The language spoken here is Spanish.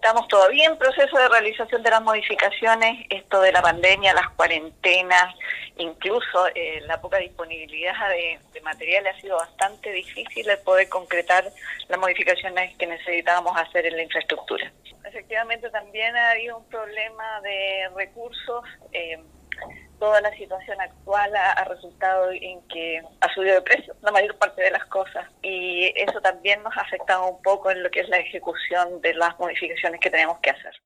Estamos todavía en proceso de realización de las modificaciones, esto de la pandemia, las cuarentenas, incluso la poca disponibilidad de material ha sido bastante difícil el poder concretar las modificaciones que necesitábamos hacer en la infraestructura. Efectivamente también ha habido un problema de recursos. Toda la situación actual ha resultado en que ha subido de precio la mayor parte de las cosas y eso también nos ha afectado un poco en lo que es la ejecución de las modificaciones que tenemos que hacer.